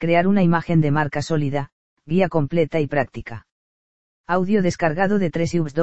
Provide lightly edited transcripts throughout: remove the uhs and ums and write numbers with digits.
Crear una imagen de marca sólida, guía completa y práctica. Audio descargado de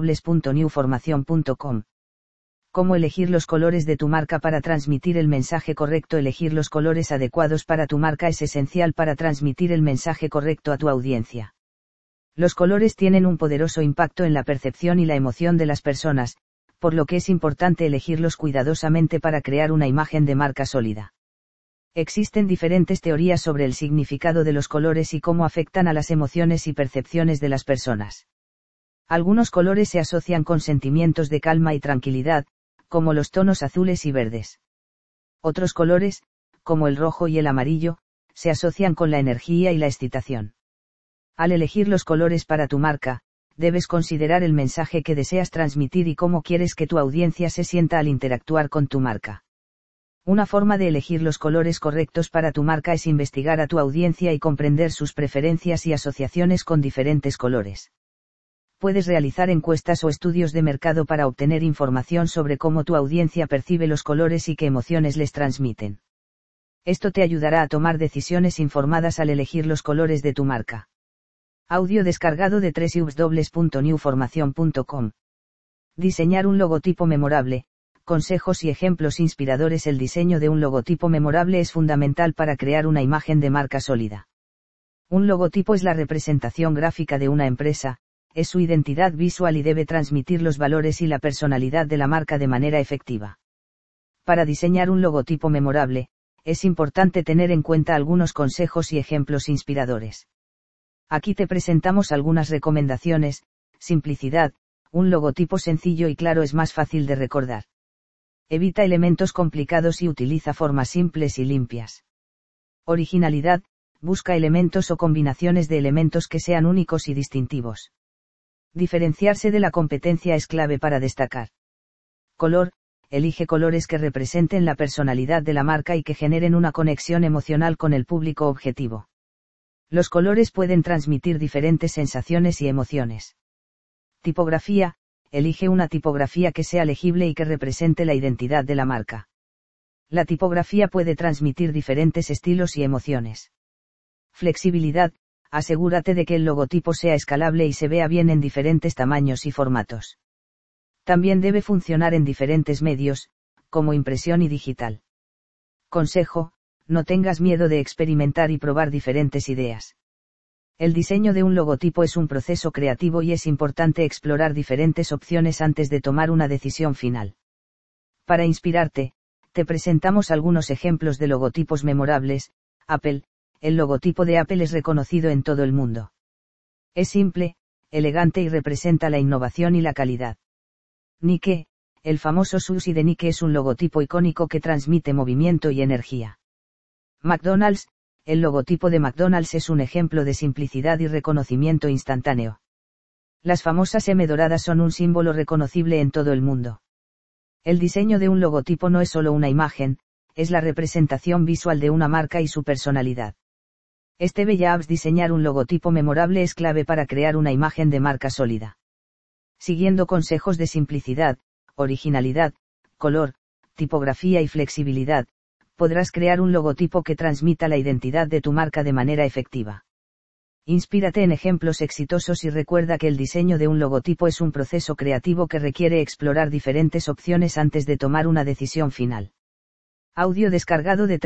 www.newformacion.com. Cómo elegir los colores de tu marca para transmitir el mensaje correcto. Elegir los colores adecuados para tu marca es esencial para transmitir el mensaje correcto a tu audiencia. Los colores tienen un poderoso impacto en la percepción y la emoción de las personas, por lo que es importante elegirlos cuidadosamente para crear una imagen de marca sólida. Existen diferentes teorías sobre el significado de los colores y cómo afectan a las emociones y percepciones de las personas. Algunos colores se asocian con sentimientos de calma y tranquilidad, como los tonos azules y verdes. Otros colores, como el rojo y el amarillo, se asocian con la energía y la excitación. Al elegir los colores para tu marca, debes considerar el mensaje que deseas transmitir y cómo quieres que tu audiencia se sienta al interactuar con tu marca. Una forma de elegir los colores correctos para tu marca es investigar a tu audiencia y comprender sus preferencias y asociaciones con diferentes colores. Puedes realizar encuestas o estudios de mercado para obtener información sobre cómo tu audiencia percibe los colores y qué emociones les transmiten. Esto te ayudará a tomar decisiones informadas al elegir los colores de tu marca. Audio descargado de www.newformacion.com. Diseñar un logotipo memorable. Consejos y ejemplos inspiradores. El diseño de un logotipo memorable es fundamental para crear una imagen de marca sólida. Un logotipo es la representación gráfica de una empresa, es su identidad visual y debe transmitir los valores y la personalidad de la marca de manera efectiva. Para diseñar un logotipo memorable, es importante tener en cuenta algunos consejos y ejemplos inspiradores. Aquí te presentamos algunas recomendaciones. Simplicidad. Un logotipo sencillo y claro es más fácil de recordar. Evita elementos complicados y utiliza formas simples y limpias. Originalidad. Busca elementos o combinaciones de elementos que sean únicos y distintivos. Diferenciarse de la competencia es clave para destacar. Color. Elige colores que representen la personalidad de la marca y que generen una conexión emocional con el público objetivo. Los colores pueden transmitir diferentes sensaciones y emociones. Tipografía. Elige una tipografía que sea legible y que represente la identidad de la marca. La tipografía puede transmitir diferentes estilos y emociones. Flexibilidad. Asegúrate de que el logotipo sea escalable y se vea bien en diferentes tamaños y formatos. También debe funcionar en diferentes medios, como impresión y digital. Consejo. No tengas miedo de experimentar y probar diferentes ideas. El diseño de un logotipo es un proceso creativo y es importante explorar diferentes opciones antes de tomar una decisión final. Para inspirarte, te presentamos algunos ejemplos de logotipos memorables. Apple. El logotipo de Apple es reconocido en todo el mundo. Es simple, elegante y representa la innovación y la calidad. Nike. El famoso sushi de Nike es un logotipo icónico que transmite movimiento y energía. McDonald's. El logotipo de McDonald's es un ejemplo de simplicidad y reconocimiento instantáneo. Las famosas M doradas son un símbolo reconocible en todo el mundo. El diseño de un logotipo no es solo una imagen, es la representación visual de una marca y su personalidad. Steve Jobs. Diseñar un logotipo memorable es clave para crear una imagen de marca sólida. Siguiendo consejos de simplicidad, originalidad, color, tipografía y flexibilidad, podrás crear un logotipo que transmita la identidad de tu marca de manera efectiva. Inspírate en ejemplos exitosos y recuerda que el diseño de un logotipo es un proceso creativo que requiere explorar diferentes opciones antes de tomar una decisión final. Audio descargado de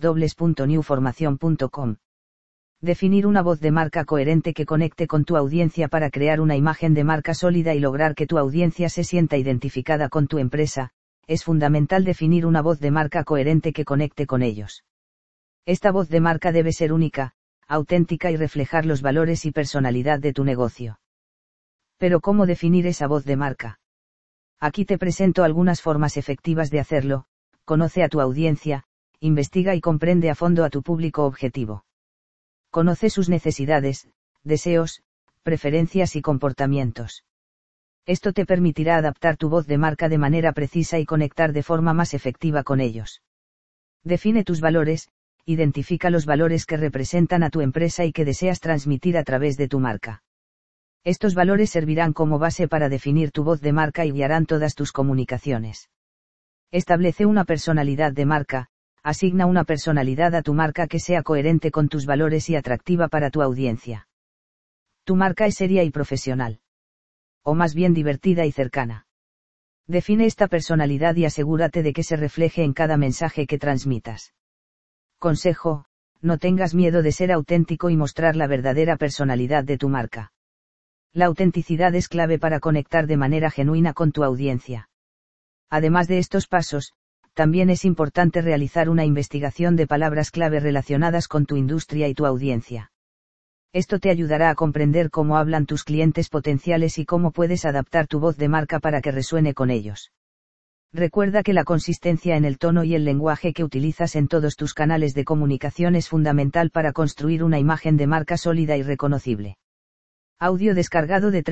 www.newformacion.com. Definir una voz de marca coherente que conecte con tu audiencia. Para crear una imagen de marca sólida y lograr que tu audiencia se sienta identificada con tu empresa, es fundamental definir una voz de marca coherente que conecte con ellos. Esta voz de marca debe ser única, auténtica y reflejar los valores y personalidad de tu negocio. Pero ¿cómo definir esa voz de marca? Aquí te presento algunas formas efectivas de hacerlo. Conoce a tu audiencia, investiga y comprende a fondo a tu público objetivo. Conoce sus necesidades, deseos, preferencias y comportamientos. Esto te permitirá adaptar tu voz de marca de manera precisa y conectar de forma más efectiva con ellos. Define tus valores, identifica los valores que representan a tu empresa y que deseas transmitir a través de tu marca. Estos valores servirán como base para definir tu voz de marca y guiarán todas tus comunicaciones. Establece una personalidad de marca. Asigna una personalidad a tu marca que sea coherente con tus valores y atractiva para tu audiencia. Tu marca es seria y profesional. O más bien divertida y cercana. Define esta personalidad y asegúrate de que se refleje en cada mensaje que transmitas. Consejo: no tengas miedo de ser auténtico y mostrar la verdadera personalidad de tu marca. La autenticidad es clave para conectar de manera genuina con tu audiencia. Además de estos pasos, también es importante realizar una investigación de palabras clave relacionadas con tu industria y tu audiencia. Esto te ayudará a comprender cómo hablan tus clientes potenciales y cómo puedes adaptar tu voz de marca para que resuene con ellos. Recuerda que la consistencia en el tono y el lenguaje que utilizas en todos tus canales de comunicación es fundamental para construir una imagen de marca sólida y reconocible. Audio descargado de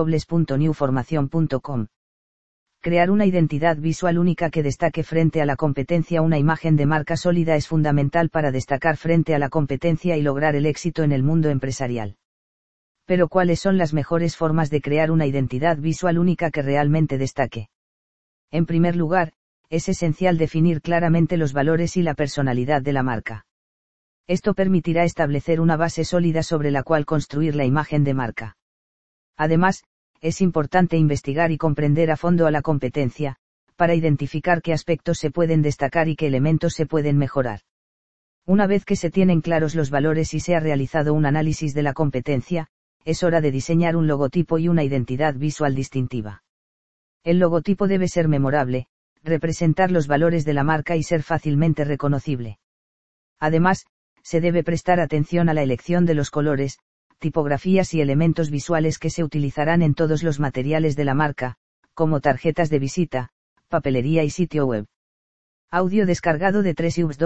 www.newformation.com. Crear una identidad visual única que destaque frente a la competencia. Una imagen de marca sólida es fundamental para destacar frente a la competencia y lograr el éxito en el mundo empresarial. Pero ¿cuáles son las mejores formas de crear una identidad visual única que realmente destaque? En primer lugar, es esencial definir claramente los valores y la personalidad de la marca. Esto permitirá establecer una base sólida sobre la cual construir la imagen de marca. Además, es importante investigar y comprender a fondo a la competencia, para identificar qué aspectos se pueden destacar y qué elementos se pueden mejorar. Una vez que se tienen claros los valores y se ha realizado un análisis de la competencia, es hora de diseñar un logotipo y una identidad visual distintiva. El logotipo debe ser memorable, representar los valores de la marca y ser fácilmente reconocible. Además, se debe prestar atención a la elección de los colores, tipografías y elementos visuales que se utilizarán en todos los materiales de la marca, como tarjetas de visita, papelería y sitio web. Audio descargado de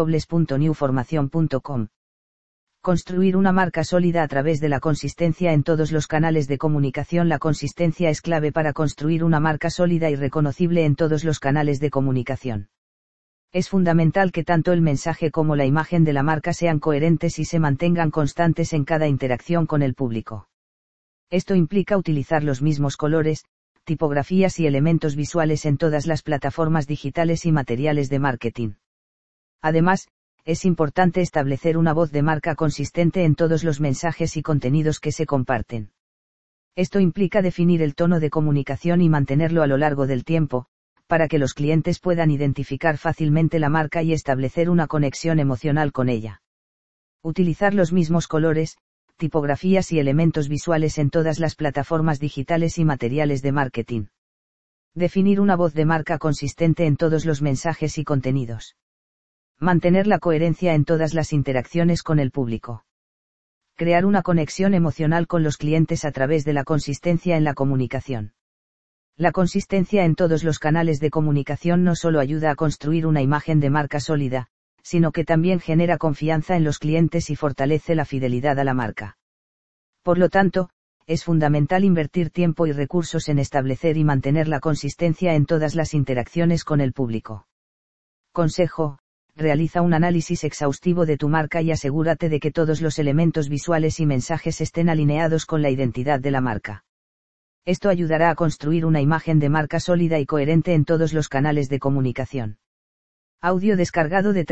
www.newformation.com. Construir una marca sólida a través de la consistencia en todos los canales de comunicación. La consistencia es clave para construir una marca sólida y reconocible en todos los canales de comunicación. Es fundamental que tanto el mensaje como la imagen de la marca sean coherentes y se mantengan constantes en cada interacción con el público. Esto implica utilizar los mismos colores, tipografías y elementos visuales en todas las plataformas digitales y materiales de marketing. Además, es importante establecer una voz de marca consistente en todos los mensajes y contenidos que se comparten. Esto implica definir el tono de comunicación y mantenerlo a lo largo del tiempo, para que los clientes puedan identificar fácilmente la marca y establecer una conexión emocional con ella. Utilizar los mismos colores, tipografías y elementos visuales en todas las plataformas digitales y materiales de marketing. Definir una voz de marca consistente en todos los mensajes y contenidos. Mantener la coherencia en todas las interacciones con el público. Crear una conexión emocional con los clientes a través de la consistencia en la comunicación. La consistencia en todos los canales de comunicación no solo ayuda a construir una imagen de marca sólida, sino que también genera confianza en los clientes y fortalece la fidelidad a la marca. Por lo tanto, es fundamental invertir tiempo y recursos en establecer y mantener la consistencia en todas las interacciones con el público. Consejo: realiza un análisis exhaustivo de tu marca y asegúrate de que todos los elementos visuales y mensajes estén alineados con la identidad de la marca. Esto ayudará a construir una imagen de marca sólida y coherente en todos los canales de comunicación. Audio descargado de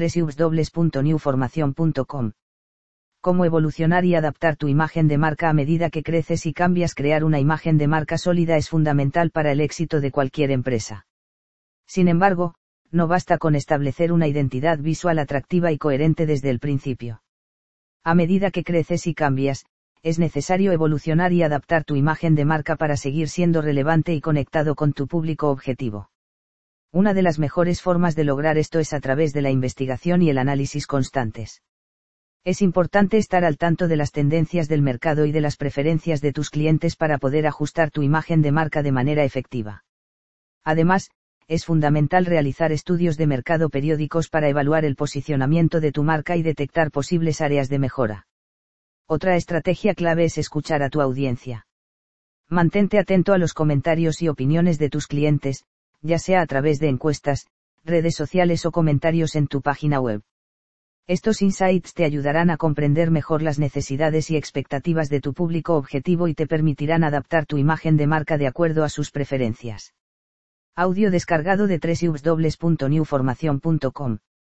www.newformation.com. Cómo evolucionar y adaptar tu imagen de marca a medida que creces y cambias. Crear una imagen de marca sólida es fundamental para el éxito de cualquier empresa. Sin embargo, no basta con establecer una identidad visual atractiva y coherente desde el principio. A medida que creces y cambias, es necesario evolucionar y adaptar tu imagen de marca para seguir siendo relevante y conectado con tu público objetivo. Una de las mejores formas de lograr esto es a través de la investigación y el análisis constantes. Es importante estar al tanto de las tendencias del mercado y de las preferencias de tus clientes para poder ajustar tu imagen de marca de manera efectiva. Además, es fundamental realizar estudios de mercado periódicos para evaluar el posicionamiento de tu marca y detectar posibles áreas de mejora. Otra estrategia clave es escuchar a tu audiencia. Mantente atento a los comentarios y opiniones de tus clientes, ya sea a través de encuestas, redes sociales o comentarios en tu página web. Estos insights te ayudarán a comprender mejor las necesidades y expectativas de tu público objetivo y te permitirán adaptar tu imagen de marca de acuerdo a sus preferencias. Audio descargado de www.newformation.com.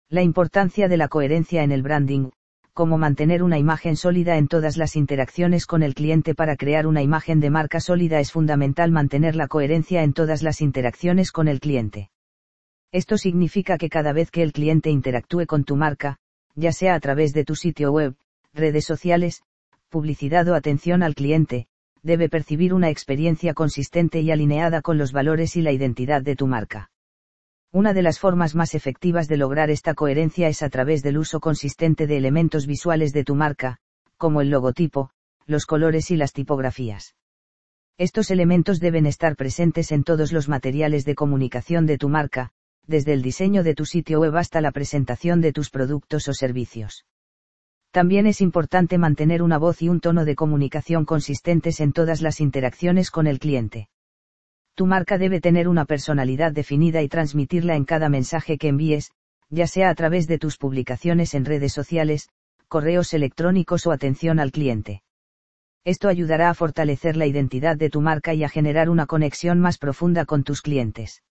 La importancia de la coherencia en el branding, cómo mantener una imagen sólida en todas las interacciones con el cliente. Para crear una imagen de marca sólida es fundamental mantener la coherencia en todas las interacciones con el cliente. Esto significa que cada vez que el cliente interactúe con tu marca, ya sea a través de tu sitio web, redes sociales, publicidad o atención al cliente, debe percibir una experiencia consistente y alineada con los valores y la identidad de tu marca. Una de las formas más efectivas de lograr esta coherencia es a través del uso consistente de elementos visuales de tu marca, como el logotipo, los colores y las tipografías. Estos elementos deben estar presentes en todos los materiales de comunicación de tu marca, desde el diseño de tu sitio web hasta la presentación de tus productos o servicios. También es importante mantener una voz y un tono de comunicación consistentes en todas las interacciones con el cliente. Tu marca debe tener una personalidad definida y transmitirla en cada mensaje que envíes, ya sea a través de tus publicaciones en redes sociales, correos electrónicos o atención al cliente. Esto ayudará a fortalecer la identidad de tu marca y a generar una conexión más profunda con tus clientes.